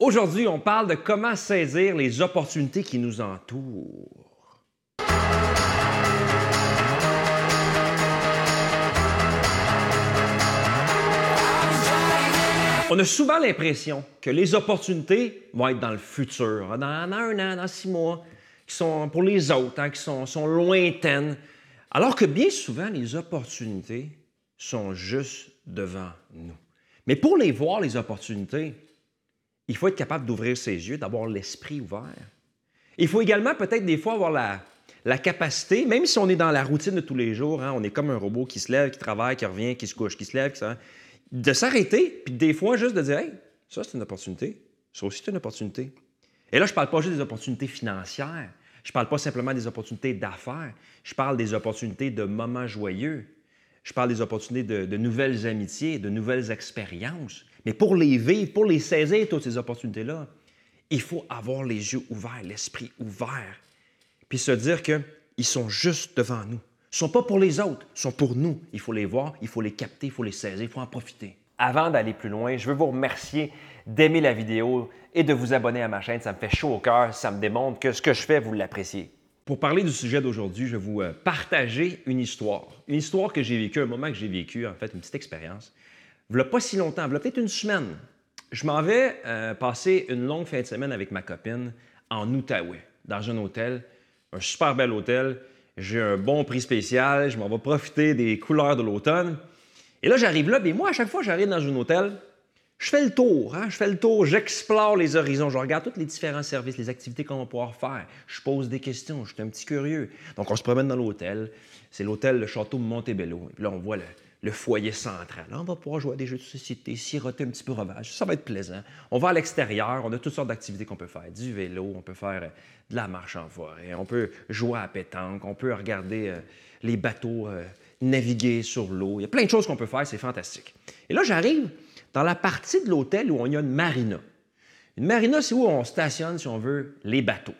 Aujourd'hui, on parle de comment saisir les opportunités qui nous entourent. On a souvent l'impression que les opportunités vont être dans le futur, dans un an, dans 6 mois, qui sont pour les autres, qui sont lointaines, alors que bien souvent, les opportunités sont juste devant nous. Mais pour les voir, les opportunités, il faut être capable d'ouvrir ses yeux, d'avoir l'esprit ouvert. Il faut également peut-être des fois avoir la capacité, même si on est dans la routine de tous les jours, on est comme un robot qui se lève, qui travaille, qui revient, qui se couche, qui se lève, de s'arrêter, puis des fois juste de dire « Hey, ça c'est une opportunité, ça aussi c'est une opportunité ». Et là, je ne parle pas juste des opportunités financières, je ne parle pas simplement des opportunités d'affaires, je parle des opportunités de moments joyeux, je parle des opportunités de nouvelles amitiés, de nouvelles expériences. Mais pour les vivre, pour les saisir, toutes ces opportunités-là, il faut avoir les yeux ouverts, l'esprit ouvert, puis se dire qu'ils sont juste devant nous. Ils ne sont pas pour les autres, ils sont pour nous. Il faut les voir, il faut les capter, il faut les saisir, il faut en profiter. Avant d'aller plus loin, je veux vous remercier d'aimer la vidéo et de vous abonner à ma chaîne. Ça me fait chaud au cœur, ça me démontre que ce que je fais, vous l'appréciez. Pour parler du sujet d'aujourd'hui, je vais vous partager une histoire. Une histoire que j'ai vécue, un moment que j'ai vécu, en fait, une petite expérience. Il n'y a pas si longtemps, il y a peut-être une semaine, je m'en vais passer une longue fin de semaine avec ma copine en Outaouais, dans un hôtel, un super bel hôtel. J'ai un bon prix spécial, je m'en vais profiter des couleurs de l'automne. Et là, j'arrive là, mais moi, à chaque fois que j'arrive dans un hôtel, je fais le tour, j'explore les horizons, je regarde tous les différents services, les activités qu'on va pouvoir faire. Je pose des questions, je suis un petit curieux. Donc, on se promène dans l'hôtel. C'est l'hôtel, le château de Montebello. Et puis là, on voit le foyer central. Là, on va pouvoir jouer à des jeux de société, siroter un petit breuvage. Ça va être plaisant. On va à l'extérieur, on a toutes sortes d'activités qu'on peut faire. Du vélo, on peut faire de la marche en forêt, on peut jouer à la pétanque, on peut regarder les bateaux naviguer sur l'eau. Il y a plein de choses qu'on peut faire, c'est fantastique. Et là, j'arrive dans la partie de l'hôtel où il y a une marina. Une marina, c'est où on stationne, si on veut, les bateaux.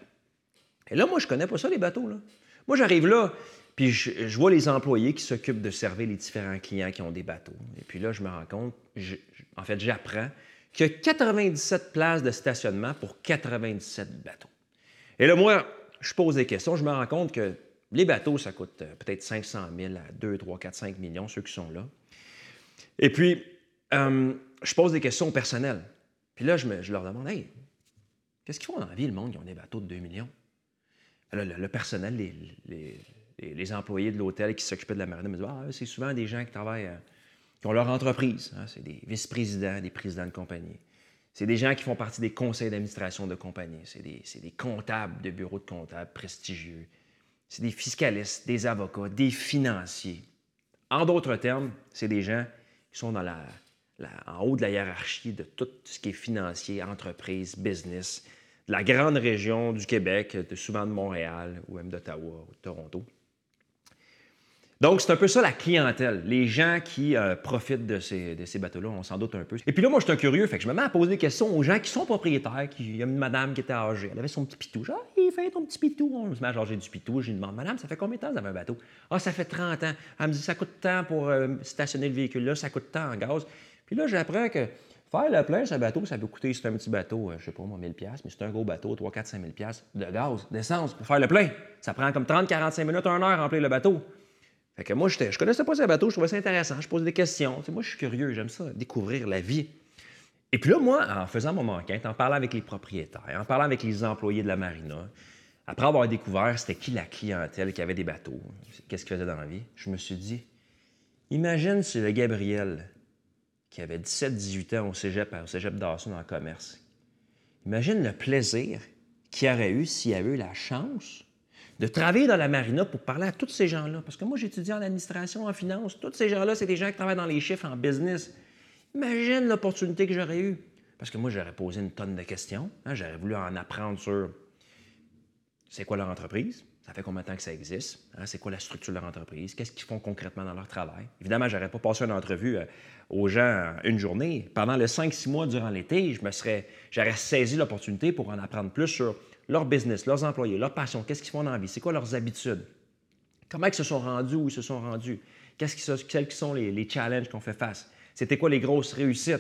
Et là, moi, je ne connais pas ça, les bateaux. Là. Moi, j'arrive là, puis je vois les employés qui s'occupent de servir les différents clients qui ont des bateaux. Et puis là, je me rends compte, j'apprends qu'il y a 97 places de stationnement pour 97 bateaux. Et là, moi, je pose des questions, je me rends compte que les bateaux, ça coûte peut-être 500 000 à 2, 3, 4, 5 millions, ceux qui sont là. Et puis, je pose des questions au personnel. Puis là, je leur demande, « Hey, qu'est-ce qu'ils font dans la vie, le monde qui ont des bateaux de 2 millions? » Le personnel, les employés de l'hôtel qui s'occupaient de la marina me disent, « Ah, c'est souvent des gens qui travaillent, qui ont leur entreprise. C'est des vice-présidents, des présidents de compagnie. C'est des gens qui font partie des conseils d'administration de compagnie. C'est des comptables de bureaux de comptables prestigieux. C'est des fiscalistes, des avocats, des financiers. En d'autres termes, c'est des gens qui sont en haut de la hiérarchie de tout ce qui est financier, entreprise, business, de la grande région du Québec, souvent de Montréal ou même d'Ottawa ou de Toronto. Donc, c'est un peu ça la clientèle, les gens qui profitent de ces bateaux-là, on s'en doute un peu. Et puis là, moi, je suis un curieux, fait que je me mets à poser des questions aux gens qui sont propriétaires. Il y a une madame qui était âgée, elle avait son petit pitou. Genre, il fait ton petit pitou. On se met à jaser du pitou. Je lui demande, madame, ça fait combien de temps que vous avez un bateau? Ah, ça fait 30 ans. Elle me dit, ça coûte tant pour stationner le véhicule-là, ça coûte tant en gaz. Puis là, j'apprends que faire le plein, ce bateau, ça peut coûter, c'est un petit bateau, je sais pas moi, 1000$, mais c'est un gros bateau, 3, 4, 5 000$ de gaz, d'essence pour faire le plein. Ça prend comme 30, 45 minutes, 1 heure à remplir le bateau. Fait que moi, je connaissais pas ce bateau, je trouvais ça intéressant, je pose des questions. Tu sais, moi, je suis curieux, j'aime ça, découvrir la vie. Et puis là, moi, en faisant mon enquête, en parlant avec les propriétaires, en parlant avec les employés de la marina, après avoir découvert c'était qui la clientèle qui avait des bateaux, qu'est-ce qu'ils faisaient dans la vie, je me suis dit, imagine si le Gabriel, qui avait 17-18 ans au cégep d'Asson en commerce, imagine le plaisir qu'il aurait eu s'il avait eu la chance de travailler dans la marina pour parler à tous ces gens-là. Parce que moi, j'étudie en administration, en finance. Tous ces gens-là, c'est des gens qui travaillent dans les chiffres, en business. Imagine l'opportunité que j'aurais eue. Parce que moi, j'aurais posé une tonne de questions. J'aurais voulu en apprendre sur c'est quoi leur entreprise, ça fait combien de temps que ça existe, c'est quoi la structure de leur entreprise, qu'est-ce qu'ils font concrètement dans leur travail. Évidemment, je n'aurais pas passé une entrevue aux gens une journée. Pendant les 5-6 mois durant l'été, j'aurais saisi l'opportunité pour en apprendre plus sur leur business, leurs employés, leur passion, qu'est-ce qu'ils font dans la vie, c'est quoi leurs habitudes, comment ils se sont rendus, où ils se sont rendus, quels qui sont les challenges qu'on fait face, c'était quoi les grosses réussites,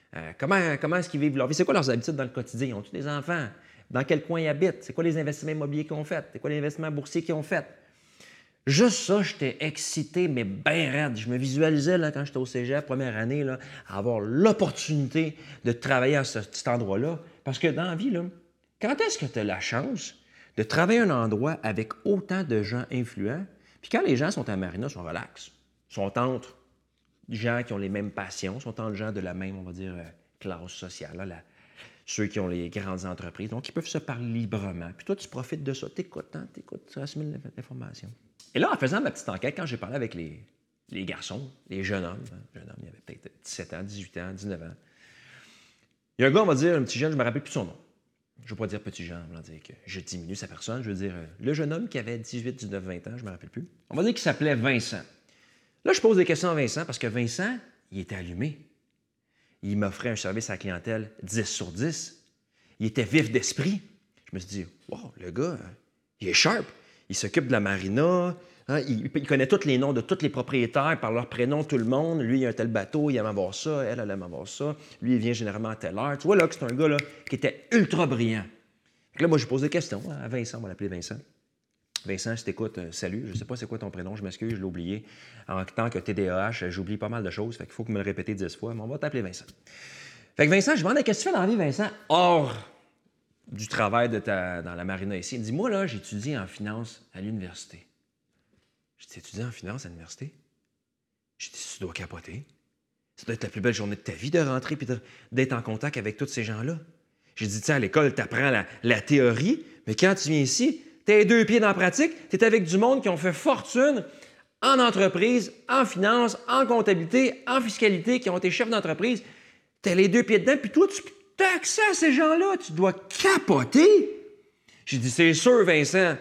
Comment est-ce qu'ils vivent leur vie? C'est quoi leurs habitudes dans le quotidien? Ils ont-ils des enfants? Dans quel coin ils habitent? C'est quoi les investissements immobiliers qu'ils ont fait? C'est quoi les investissements boursiers qu'ils ont fait? Juste ça, j'étais excité, mais bien raide. Je me visualisais là, quand j'étais au cégep, première année, là, à avoir l'opportunité de travailler à cet endroit-là. Parce que dans la vie, là, quand est-ce que tu as la chance de travailler à un endroit avec autant de gens influents? Puis quand les gens sont à Marina, ils sont relax. Ils sont entre gens qui ont les mêmes passions, sont entre gens de la même, on va dire, classe sociale, là, ceux qui ont les grandes entreprises. Donc, ils peuvent se parler librement. Puis toi, tu profites de ça. T'écoutes, tu assimiles l'information. Et là, en faisant ma petite enquête, quand j'ai parlé avec les garçons, les jeunes hommes, il y avait peut-être 17 ans, 18 ans, 19 ans, il y a un gars, on va dire, un petit jeune, je ne me rappelle plus son nom. Je ne veux pas dire petit jeune, on va dire que je diminue sa personne. Je veux dire le jeune homme qui avait 18, 19, 20 ans, je ne me rappelle plus. On va dire qu'il s'appelait Vincent. Là, je pose des questions à Vincent parce que Vincent, il était allumé. Il m'offrait un service à la clientèle 10 sur 10. Il était vif d'esprit. Je me suis dit, wow, le gars, il est sharp. Il s'occupe de la marina. Hein, il connaît tous les noms de tous les propriétaires par leur prénom, tout le monde. Lui, il a un tel bateau, il aime avoir ça. Elle aime avoir ça. Lui, il vient généralement à telle heure. Tu vois là que c'est un gars là, qui était ultra brillant. Là, moi, je pose des questions à Vincent. On va l'appeler Vincent. Vincent, si t'écoutes, salut. Je ne sais pas c'est quoi ton prénom, je m'excuse, je l'ai oublié. En tant que TDAH, j'oublie pas mal de choses, fait qu'il faut que me le répéter 10 fois, mais on va t'appeler Vincent. Fait que Vincent, je me demande, qu'est-ce que tu fais dans la vie, Vincent, hors du travail dans la marina ici? Il me dit, moi, là, j'étudie en finance à l'université. Je dis, étudies en finance à l'université? Je dis, tu dois capoter. Ça doit être la plus belle journée de ta vie de rentrer et d'être en contact avec tous ces gens-là. J'ai dit, tiens, à l'école, tu apprends la théorie, mais quand tu viens ici, tu es 2 pieds dans la pratique, tu es avec du monde qui ont fait fortune en entreprise, en finance, en comptabilité, en fiscalité, qui ont été chefs d'entreprise. Tu as les 2 pieds dedans, puis toi, tu as accès à ces gens-là. Tu dois capoter. J'ai dit, c'est sûr, Vincent,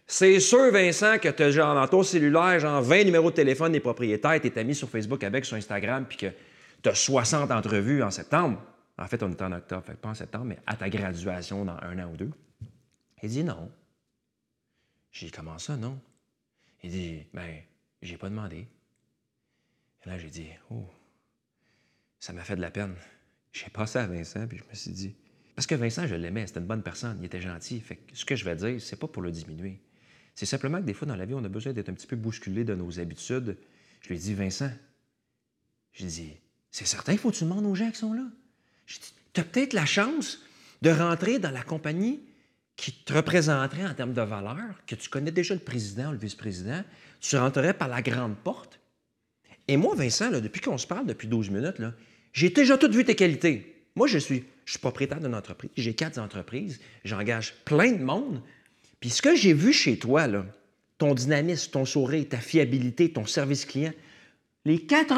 que tu as genre dans ton cellulaire, genre 20 numéros de téléphone des propriétaires, tu es mis sur Facebook avec, sur Instagram, puis que tu as 60 entrevues en septembre. En fait, on est en octobre, fait pas en septembre, mais à ta graduation dans 1 an ou 2. Il dit non. J'ai dit, comment ça, non? Il dit, ben, j'ai pas demandé. Et là, j'ai dit, oh, ça m'a fait de la peine. J'ai passé à Vincent, puis je me suis dit, parce que Vincent, je l'aimais, c'était une bonne personne, il était gentil. Fait que ce que je vais dire, c'est pas pour le diminuer. C'est simplement que des fois, dans la vie, on a besoin d'être un petit peu bousculé de nos habitudes. Je lui ai dit, Vincent, j'ai dit, c'est certain, il faut que tu demandes aux gens qui sont là. J'ai dit, tu as peut-être la chance de rentrer dans la compagnie qui te représenterait en termes de valeur, que tu connais déjà le président ou le vice-président, tu rentrerais par la grande porte. Et moi, Vincent, là, depuis qu'on se parle, depuis 12 minutes, là, j'ai déjà tout vu tes qualités. Moi, je suis propriétaire d'une entreprise, j'ai 4 entreprises, j'engage plein de monde. Puis ce que j'ai vu chez toi, là, ton dynamisme, ton sourire, ta fiabilité, ton service client, les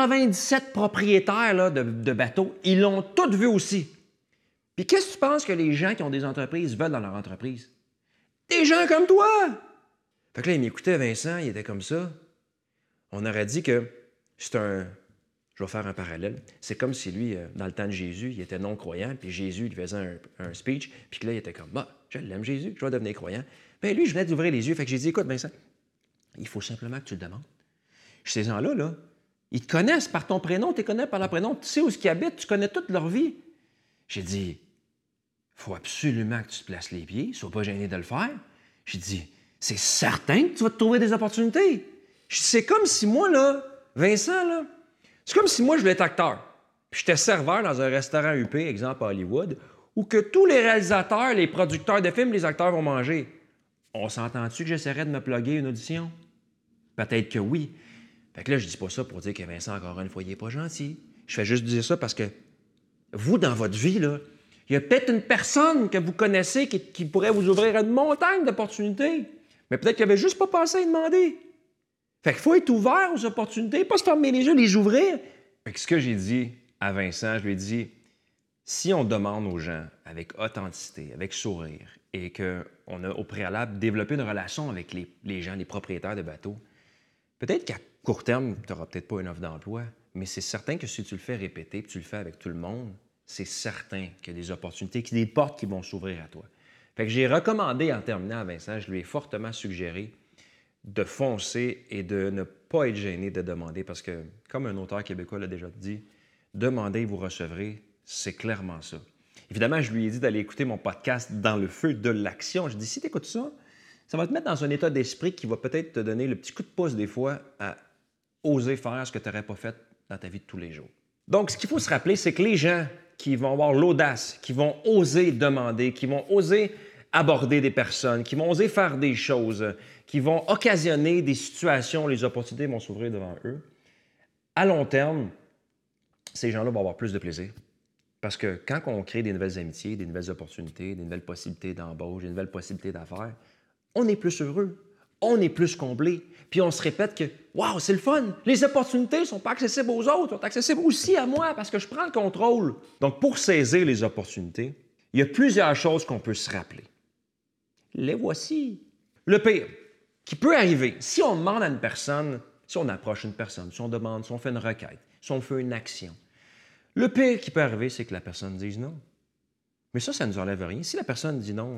97 propriétaires là, de bateaux, ils l'ont tout vu aussi. Puis qu'est-ce que tu penses que les gens qui ont des entreprises veulent dans leur entreprise? Des gens comme toi! Fait que là, il m'écoutait, Vincent, il était comme ça. On aurait dit que c'est un... Je vais faire un parallèle. C'est comme si lui, dans le temps de Jésus, il était non-croyant, puis Jésus lui faisait un speech, puis que là, il était comme, bah, je l'aime Jésus, je vais devenir croyant. Bien, lui, je venais d'ouvrir les yeux, fait que j'ai dit, écoute, Vincent, il faut simplement que tu le demandes. Ces gens-là, là, ils te connaissent par ton prénom, tu les connais par leur prénom, tu sais où ils habitent, tu connais toute leur vie. J'ai dit, il faut absolument que tu te places les pieds, sois pas gêné de le faire. J'ai dit, c'est certain que tu vas te trouver des opportunités. C'est comme si moi, là, Vincent, là, c'est comme si moi, je voulais être acteur. Puis j'étais serveur dans un restaurant UP, exemple à Hollywood, où que tous les réalisateurs, les producteurs de films, les acteurs vont manger. On s'entend-tu que j'essaierais de me plugger une audition? Peut-être que oui. Fait que là, je dis pas ça pour dire que Vincent, encore une fois, il n'est pas gentil. Je fais juste dire ça parce que vous, dans votre vie, là, il y a peut-être une personne que vous connaissez qui pourrait vous ouvrir une montagne d'opportunités. Mais peut-être qu'il n'avait juste pas pensé à y demander. Fait qu'il faut être ouvert aux opportunités, pas se fermer les yeux, les ouvrir. Fait que ce que j'ai dit à Vincent, je lui ai dit, si on demande aux gens avec authenticité, avec sourire, et qu'on a au préalable développé une relation avec les gens, les propriétaires de bateaux, peut-être qu'à court terme, tu n'auras peut-être pas une offre d'emploi, mais c'est certain que si tu le fais répéter, puis tu le fais avec tout le monde, c'est certain qu'il y a des opportunités, qu'il y a des portes qui vont s'ouvrir à toi. Fait que j'ai recommandé en terminant à Vincent, je lui ai fortement suggéré de foncer et de ne pas être gêné de demander parce que, comme un auteur québécois l'a déjà dit, demandez, vous recevrez, C'est clairement ça. Évidemment, je lui ai dit d'aller écouter mon podcast Dans le feu de l'action. Je dis, si tu écoutes ça, ça va te mettre dans un état d'esprit qui va peut-être te donner le petit coup de pouce des fois à oser faire ce que tu n'aurais pas fait dans ta vie de tous les jours. Donc, ce qu'il faut se rappeler, c'est que les gens qui vont avoir l'audace, qui vont oser demander, qui vont oser aborder des personnes, qui vont oser faire des choses, qui vont occasionner des situations, les opportunités vont s'ouvrir devant eux, à long terme, ces gens-là vont avoir plus de plaisir. Parce que quand on crée des nouvelles amitiés, des nouvelles opportunités, des nouvelles possibilités d'embauche, des nouvelles possibilités d'affaires, on est plus heureux, on est plus comblé. Puis on se répète que « Wow, c'est le fun! Les opportunités ne sont pas accessibles aux autres, sont accessibles aussi à moi parce que je prends le contrôle. » Donc, pour saisir les opportunités, il y a plusieurs choses qu'on peut se rappeler. Les voici. Le pire qui peut arriver, si on demande à une personne, si on approche une personne, si on demande, si on fait une requête, si on fait une action, le pire qui peut arriver, c'est que la personne dise non. Mais ça ne nous enlève rien. Si la personne dit non,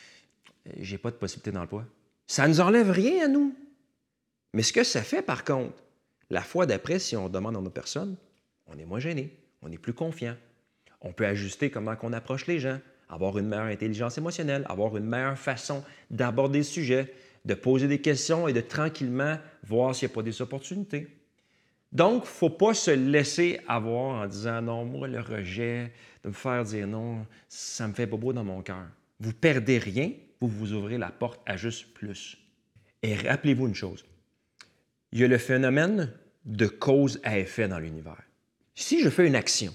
j'ai pas de possibilité d'emploi, ça ne nous enlève rien à nous. Mais ce que ça fait, par contre, la fois d'après, si on demande à une personne, on est moins gêné, on est plus confiant. On peut ajuster comment on approche les gens, avoir une meilleure intelligence émotionnelle, avoir une meilleure façon d'aborder le sujet, de poser des questions et de tranquillement voir s'il n'y a pas des opportunités. Donc, il ne faut pas se laisser avoir en disant « Non, moi, le rejet, de me faire dire non, ça me fait pas beau dans mon cœur. » Vous ne perdez rien, vous vous ouvrez la porte à juste plus. Et rappelez-vous une chose, il y a le phénomène de cause à effet dans l'univers. Si je fais une action,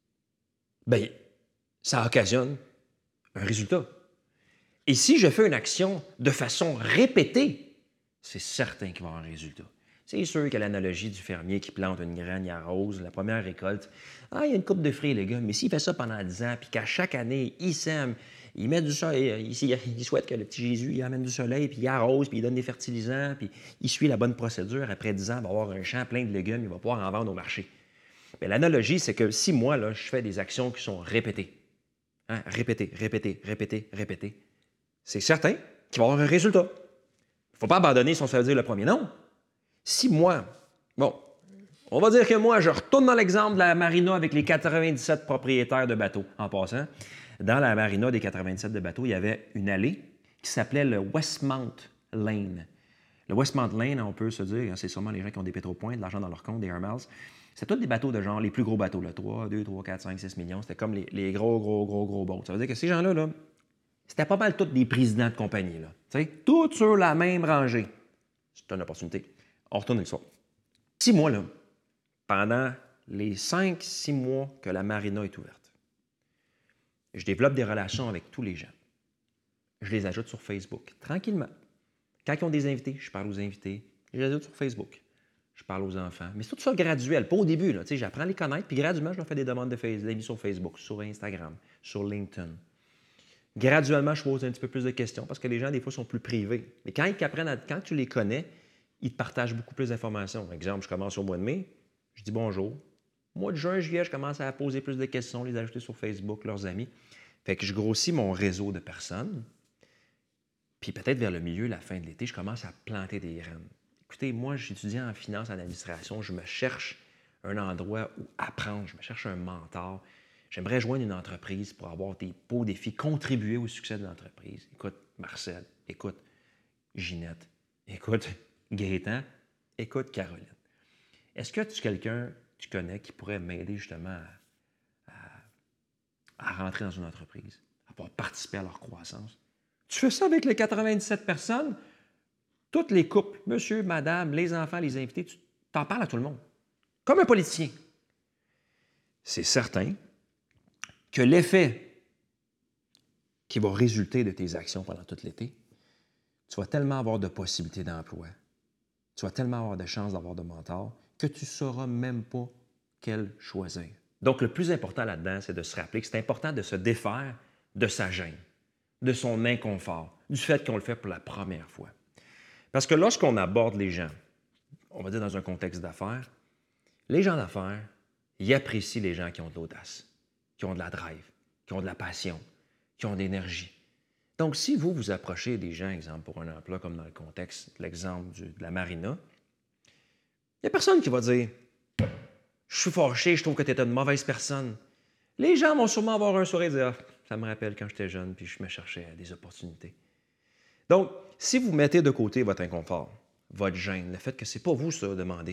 bien, ça occasionne un résultat. Et si je fais une action de façon répétée, c'est certain qu'il va y avoir un résultat. C'est sûr que l'analogie du fermier qui plante une graine, il arrose, la première récolte, il y a une coupe de fruits, les gars, mais s'il fait ça pendant 10 ans, puis qu'à chaque année, il sème, il met du soleil, il souhaite que le petit Jésus il amène du soleil, puis il arrose, puis il donne des fertilisants, puis il suit la bonne procédure, après 10 ans, il va avoir un champ plein de légumes, il va pouvoir en vendre au marché. Mais l'analogie, c'est que si moi, là, je fais des actions qui sont répétées, répétées, c'est certain qu'il va y avoir un résultat. Il ne faut pas abandonner si on se fait dire le premier non. Si moi, on va dire que moi, je retourne dans l'exemple de la marina avec les 97 propriétaires de bateaux, en passant. Dans la marina des 97 de bateaux, il y avait une allée qui s'appelait le Westmount Lane. Le Westmount Lane, on peut se dire, c'est sûrement les gens qui ont des pétropoints, de l'argent dans leur compte, des Air Miles. C'est tous des bateaux de genre, les plus gros bateaux, là, 3, 2, 3, 4, 5, 6 millions. C'était comme les gros boats. Ça veut dire que ces gens-là, là, c'était pas mal tous des présidents de compagnie, là. Tous sur la même rangée. C'est une opportunité. On retourne avec ça. 6 mois, là, pendant les 5-6 mois que la marina est ouverte, je développe des relations avec tous les gens. Je les ajoute sur Facebook, tranquillement. Quand ils ont des invités, je parle aux invités. Je les ajoute sur Facebook. Je parle aux enfants. Mais c'est tout ça graduel, pas au début. Là, j'apprends à les connaître, puis graduellement, je leur fais des demandes d'amis sur Facebook, sur Instagram, sur LinkedIn. Graduellement, je pose un petit peu plus de questions parce que les gens, des fois, sont plus privés. Mais quand tu les connais, ils te partagent beaucoup plus d'informations. Par exemple, je commence au mois de mai, je dis bonjour. Mois de juin, juillet, je commence à poser plus de questions, les ajouter sur Facebook, leurs amis. Fait que je grossis mon réseau de personnes. Puis peut-être vers le milieu, la fin de l'été, je commence à planter des graines. Écoutez, moi, j'étudie en finance, en administration. Je me cherche un endroit où apprendre. Je me cherche un mentor. J'aimerais joindre une entreprise pour avoir des beaux défis, contribuer au succès de l'entreprise. Écoute, Marcel, écoute, Ginette, écoute, Gaétan, écoute, Caroline. Est-ce que tu quelqu'un que tu connais qui pourrait m'aider justement à rentrer dans une entreprise, à pouvoir participer à leur croissance? Tu fais ça avec les 97 personnes, toutes les couples, monsieur, madame, les enfants, les invités, tu t'en parles à tout le monde. Comme un politicien. C'est certain que l'effet qui va résulter de tes actions pendant tout l'été, tu vas tellement avoir de possibilités d'emploi, tu vas tellement avoir de chances d'avoir de mentors que tu ne sauras même pas quel choisir. Donc, le plus important là-dedans, c'est de se rappeler que c'est important de se défaire de sa gêne, de son inconfort, du fait qu'on le fait pour la première fois. Parce que lorsqu'on aborde les gens, on va dire dans un contexte d'affaires, les gens d'affaires, ils apprécient les gens qui ont de l'audace, qui ont de la drive, qui ont de la passion, qui ont de l'énergie. Donc, si vous vous approchez des gens, exemple, pour un emploi, comme dans le contexte de l'exemple de la marina, il n'y a personne qui va dire « Je suis fâché, je trouve que tu es une mauvaise personne. Les gens vont sûrement avoir un sourire et dire « Ah, ça me rappelle quand j'étais jeune, puis je me cherchais des opportunités. » Donc, si vous mettez de côté votre inconfort, votre gêne, le fait que ce n'est pas vous ça, demander,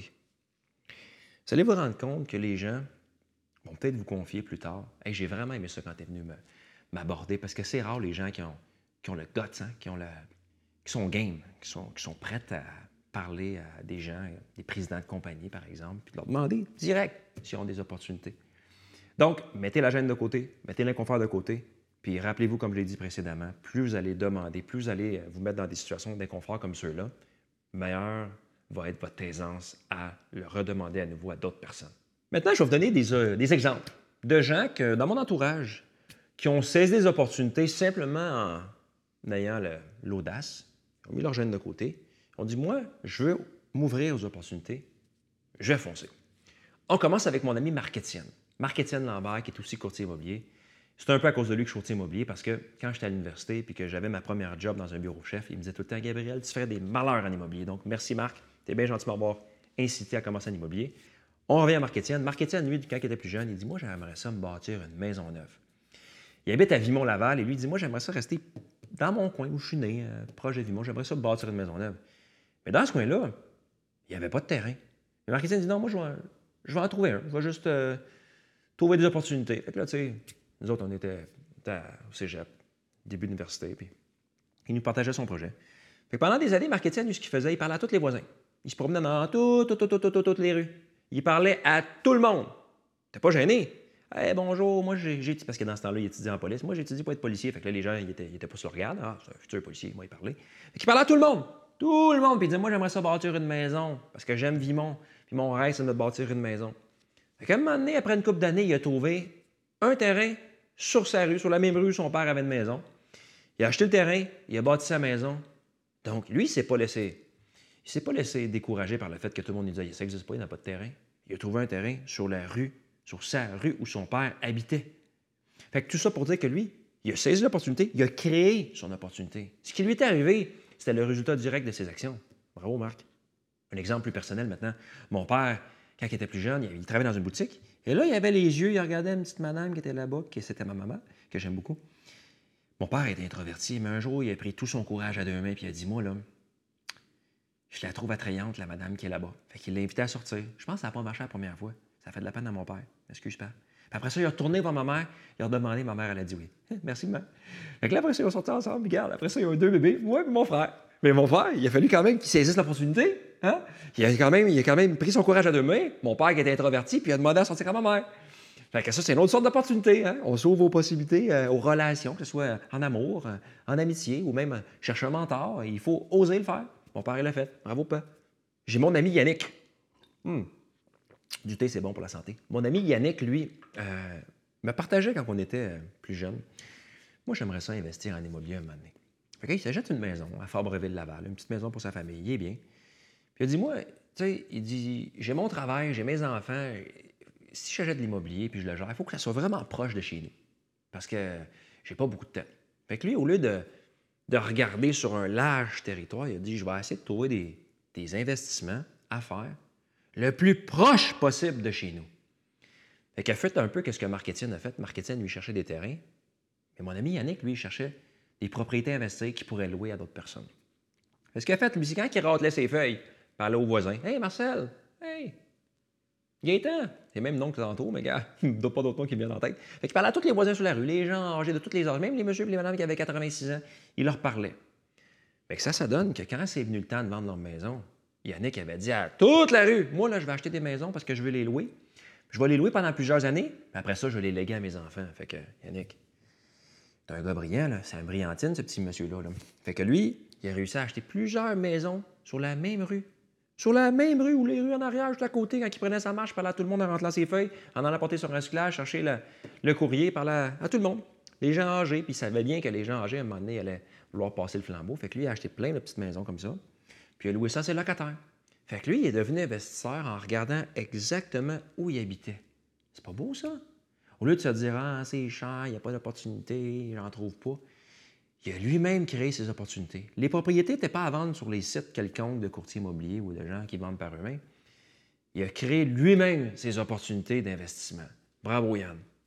vous allez vous rendre compte que les gens vont peut-être vous confier plus tard. Hey, j'ai vraiment aimé ça quand tu es venu m'aborder, parce que c'est rare les gens qui ont le guts, hein, qui sont game, qui sont prêts à parler à des gens, des présidents de compagnie, par exemple, puis de leur demander direct s'ils ont des opportunités. Donc, mettez la gêne de côté, mettez l'inconfort de côté, puis rappelez-vous, comme je l'ai dit précédemment, plus vous allez demander, plus vous allez vous mettre dans des situations d'inconfort comme ceux-là, meilleure va être votre aisance à le redemander à nouveau à d'autres personnes. Maintenant, je vais vous donner des exemples de gens que, dans mon entourage, qui ont saisi des opportunités simplement en ayant l'audace, ils ont mis leur gêne de côté, ils ont dit « Moi, je veux m'ouvrir aux opportunités, je vais foncer. » On commence avec mon ami Marc-Étienne. Marc-Étienne Lambert, qui est aussi courtier immobilier. C'est un peu à cause de lui que je suis courtier immobilier parce que quand j'étais à l'université et que j'avais ma première job dans un bureau chef, il me disait tout le temps « Gabriel, tu ferais des malheurs en immobilier. » Donc, merci Marc, tu es bien gentil de m'avoir incité à commencer en immobilier. On revient à Marc-Étienne. Marc-Étienne, lui, quand il était plus jeune, il dit « Moi, j'aimerais ça me bâtir une maison neuve. » Il habite à Vimont-Laval et lui, il dit « Moi, j'aimerais ça rester dans mon coin où je suis né, proche de Vimont. J'aimerais ça me bâtir une maison neuve. » Mais dans ce coin-là, il n'y avait pas de terrain. Mais Marc-Étienne dit « Non, moi, je vais en trouver un. Je vais juste trouver des opportunités. » Fait que là, tu sais, nous autres, on était au cégep, début d'université, puis il nous partageait son projet. Fait que pendant des années, Marc-Étienne, lui, ce qu'il faisait, il parlait à tous les voisins. Il se promenait dans toutes les rues. Il parlait à tout le monde. T'es pas gêné. Hey, bonjour, moi, parce que dans ce temps-là, il étudiait en police. Moi, j'ai étudié pour être policier. Fait que là, les gens, ils étaient pas sur le regard. Ah, c'est un futur policier, moi, il parlait. Fait qu'il parlait à tout le monde. Tout le monde. Puis il disait, moi, j'aimerais ça bâtir une maison parce que j'aime Vimont. Puis mon rêve, c'est de bâtir une maison. Fait qu'à un moment donné, après une couple d'années, il a trouvé un terrain sur sa rue, sur la même rue où son père avait une maison. Il a acheté le terrain, il a bâti sa maison. Donc, lui, il ne s'est pas laissé décourager par le fait que tout le monde lui disait, ça n'existe pas, il n'a pas de terrain. Il a trouvé un terrain sur sa rue où son père habitait. Fait que tout ça pour dire que lui, il a saisi l'opportunité, il a créé son opportunité. Ce qui lui était arrivé, c'était le résultat direct de ses actions. Bravo, Marc. Un exemple plus personnel maintenant. Mon père, quand il était plus jeune, il travaillait dans une boutique. Et là, il avait les yeux, il regardait une petite madame qui était là-bas, qui c'était ma maman, que j'aime beaucoup. Mon père était introverti, mais un jour, il a pris tout son courage à deux mains, puis il a dit, moi, là, je la trouve attrayante, la madame qui est là-bas. Fait qu'il l'a invité à sortir. Je pense que ça n'a pas marché la première fois. Ça a fait de la peine à mon père. Excuse, père. Puis après ça, il a retourné voir ma mère. Il a redemandé, ma mère, elle a dit oui. Merci, maman. Fait que là, après ça, ils ont sorti ensemble. Puis regarde, après ça, ils ont eu deux bébés, moi et mon frère. Mais mon frère, il a fallu quand même qu'il saisisse l'opportunité. Hein? Il a quand même pris son courage à deux mains. Mon père qui était introverti, puis il a demandé à sortir à ma mère. Fait que ça, c'est une autre sorte d'opportunité. Hein? On s'ouvre aux possibilités, aux relations, que ce soit en amour, en amitié ou même chercher un mentor. Il faut oser le faire. Mon père, il l'a fait. Bravo, père. J'ai mon ami Yannick. Du thé, c'est bon pour la santé. Mon ami Yannick, lui, me partageait quand on était plus jeune. Moi, j'aimerais ça investir en immobilier un moment donné. Fait qu'il s'achète une maison à Fabreville-Laval, une petite maison pour sa famille. Il est bien. Puis il a dit, moi, tu sais, il dit, j'ai mon travail, j'ai mes enfants. Si j'achète de l'immobilier puis je le gère, il faut que ça soit vraiment proche de chez nous. Parce que j'ai pas beaucoup de temps. Fait que lui, au lieu de regarder sur un large territoire, il a dit, je vais essayer de trouver des investissements à faire le plus proche possible de chez nous. Fait qu'il a fait un peu ce que Marc-Étienne a fait. Marc-Étienne, lui, cherchait des terrains. Mais mon ami Yannick, lui, il cherchait des propriétés investies qu'il pourrait louer à d'autres personnes. Fait ce qu'il a fait, lui, c'est quand il ratelait ses feuilles, il parlait aux voisins. « Hey, Marcel! Hey! Gaétan! » C'est même nom que tantôt, mais gars, il ne pas d'autres noms qui me viennent en tête. Fait qu'il parlait à tous les voisins sur la rue, les gens âgés de tous les âges, même les messieurs et les madames qui avaient 86 ans. Il leur parlait. Fait que ça donne que quand c'est venu le temps de vendre leur maison, Yannick avait dit à toute la rue, « Moi, là, je vais acheter des maisons parce que je veux les louer. Je vais les louer pendant plusieurs années, puis après ça, je vais les léguer à mes enfants. » Fait que, Yannick, t'es un gars brillant, là. C'est un brillantine, ce petit monsieur-là. Là. Fait que lui, il a réussi à acheter plusieurs maisons sur la même rue. Sur la même rue ou les rues en arrière, juste à côté, quand il prenait sa marche, parlait à tout le monde en rentrant ses feuilles, en allant porter sur un recyclage, chercher le courrier, parlait à tout le monde. Les gens âgés, puis il savait bien que les gens âgés, à un moment donné, allaient vouloir passer le flambeau. Fait que lui, il a acheté plein de petites maisons comme ça, puis il a loué ça à ses locataires. Fait que lui, il est devenu investisseur en regardant exactement où il habitait. C'est pas beau, ça? Au lieu de se dire « Ah, c'est cher, il n'y a pas d'opportunité, j'en trouve pas », il a lui-même créé ses opportunités. Les propriétés n'étaient pas à vendre sur les sites quelconques de courtiers immobiliers ou de gens qui vendent par eux-mêmes. Il a créé lui-même ses opportunités d'investissement. Bravo, Yann.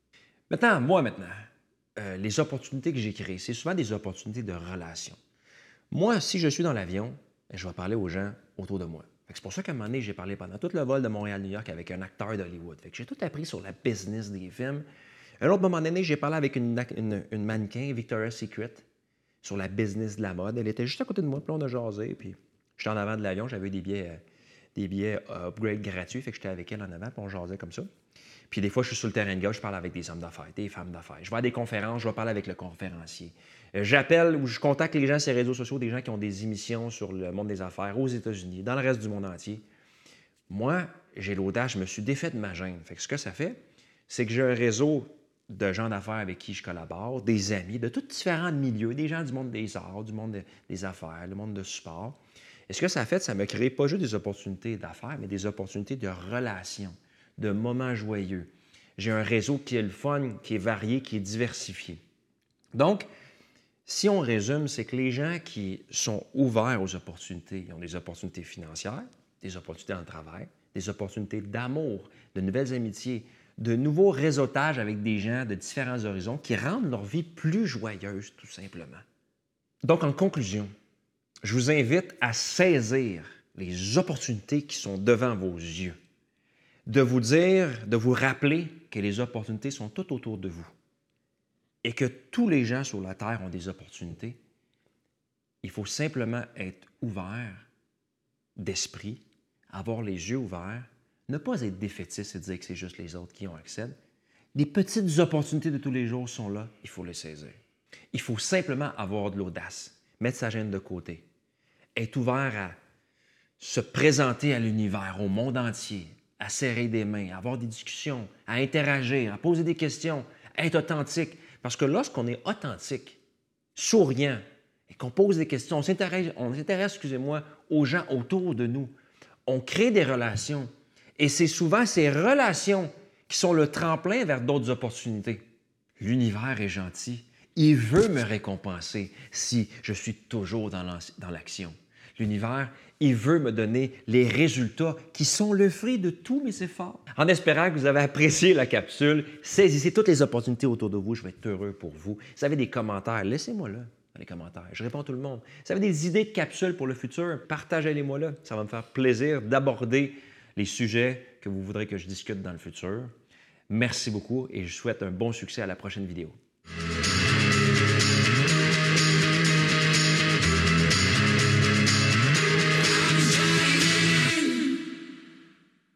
Les opportunités que j'ai créées, c'est souvent des opportunités de relation. Moi, si je suis dans l'avion, je vais parler aux gens autour de moi. C'est pour ça qu'à un moment donné, j'ai parlé pendant tout le vol de Montréal-New York avec un acteur d'Hollywood. J'ai tout appris sur la business des films. À un autre moment donné, j'ai parlé avec une mannequin, Victoria's Secret, sur la business de la mode. Elle était juste à côté de moi, puis on a jasé. Puis j'étais en avant de l'avion, j'avais des billets upgrade gratuits, fait que j'étais avec elle en avant, puis on jasait comme ça. Puis des fois, je suis sur le terrain de golf, je parle avec des hommes d'affaires, des femmes d'affaires. Je vais à des conférences, je vais parler avec le conférencier. J'appelle ou je contacte les gens sur les réseaux sociaux, des gens qui ont des émissions sur le monde des affaires aux États-Unis, dans le reste du monde entier. Moi, j'ai l'audace, je me suis défait de ma gêne. Fait que ce que ça fait, c'est que j'ai un réseau de gens d'affaires avec qui je collabore, des amis de tous différents milieux, des gens du monde des arts, du monde des affaires, le monde de sport. Et ce que ça a fait, ça m'a créé pas juste des opportunités d'affaires, mais des opportunités de relations, de moments joyeux. J'ai un réseau qui est le fun, qui est varié, qui est diversifié. Donc, si on résume, c'est que les gens qui sont ouverts aux opportunités, ils ont des opportunités financières, des opportunités dans le travail, des opportunités d'amour, de nouvelles amitiés, de nouveaux réseautages avec des gens de différents horizons qui rendent leur vie plus joyeuse, tout simplement. Donc, en conclusion, je vous invite à saisir les opportunités qui sont devant vos yeux, de vous rappeler que les opportunités sont tout autour de vous et que tous les gens sur la Terre ont des opportunités. Il faut simplement être ouvert d'esprit, avoir les yeux ouverts, ne pas être défaitiste et dire que c'est juste les autres qui ont accès. Les petites opportunités de tous les jours sont là, il faut les saisir. Il faut simplement avoir de l'audace, mettre sa gêne de côté, être ouvert à se présenter à l'univers, au monde entier, à serrer des mains, à avoir des discussions, à interagir, à poser des questions, à être authentique. Parce que lorsqu'on est authentique, souriant, et qu'on pose des questions, on s'intéresse, aux gens autour de nous, on crée des relations. Et c'est souvent ces relations qui sont le tremplin vers d'autres opportunités. L'univers est gentil. Il veut me récompenser si je suis toujours dans l'action. L'univers, il veut me donner les résultats qui sont le fruit de tous mes efforts. En espérant que vous avez apprécié la capsule, saisissez toutes les opportunités autour de vous. Je vais être heureux pour vous. Si vous avez des commentaires, laissez-moi là dans les commentaires. Je réponds à tout le monde. Si vous avez des idées de capsules pour le futur, partagez-les-moi là. Ça va me faire plaisir d'aborder les sujets que vous voudrez que je discute dans le futur. Merci beaucoup et je souhaite un bon succès à la prochaine vidéo.